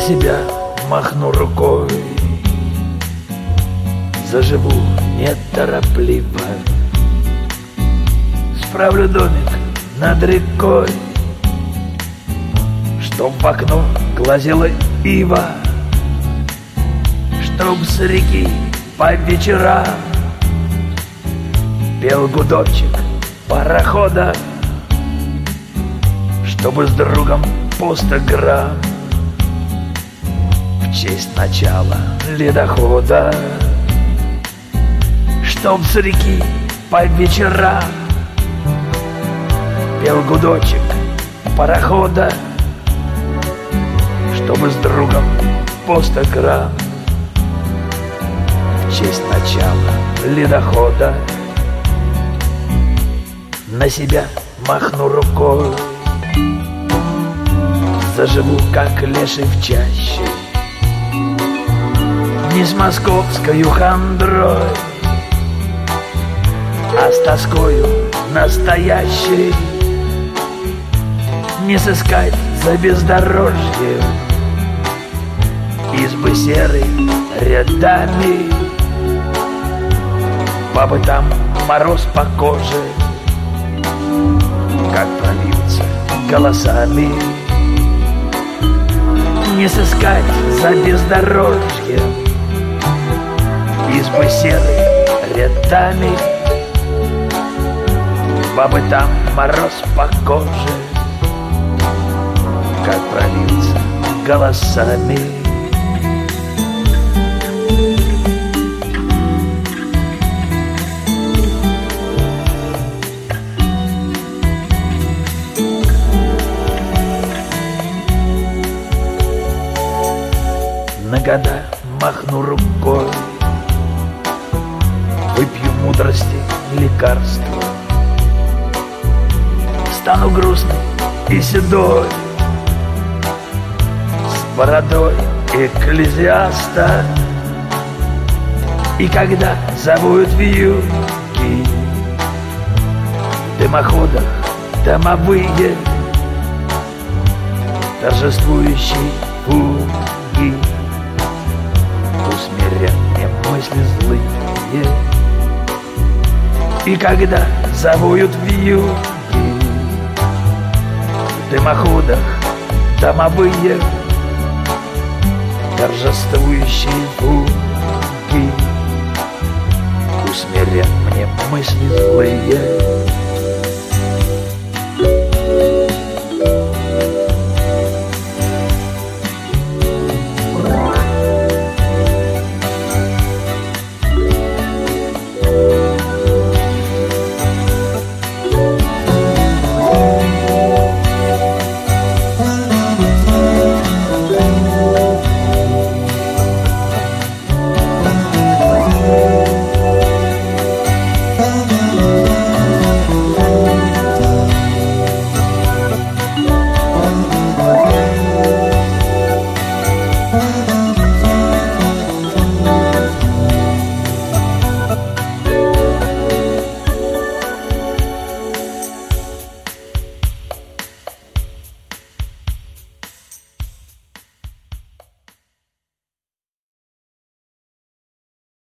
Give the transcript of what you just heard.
себя махну рукой, заживу неторопливо, справлю домик над рекой, чтоб в окно глазела ива, чтоб с реки по вечерам пел гудочек парохода, чтобы с другом по 100 грамм в честь начала ледохода, чтоб с реки по вечерам пел гудочек парохода, чтобы с другом по 100 грамм в честь начала ледохода. На себя махну рукой, заживу, как леший в чаще, не с московскою хандрой, а с тоскою настоящей, не сыскать за бездорожьем избы серой рядами, бабы там мороз по коже, как прольются голосами, не сыскать за бездорожьем избы серой рядами, бабы там мороз по коже, как прольются голосами. На года махну рукой, выпью мудрости лекарства, стану грустный и седой, с бородой экклезиаста. И когда завоют вьюги в дымоходах домовые, торжествующие фуги усмирят мне мысли злые. И когда завоют вьюги в дымоходах домовые, торжествующие фуги усмирят мне мысли злые.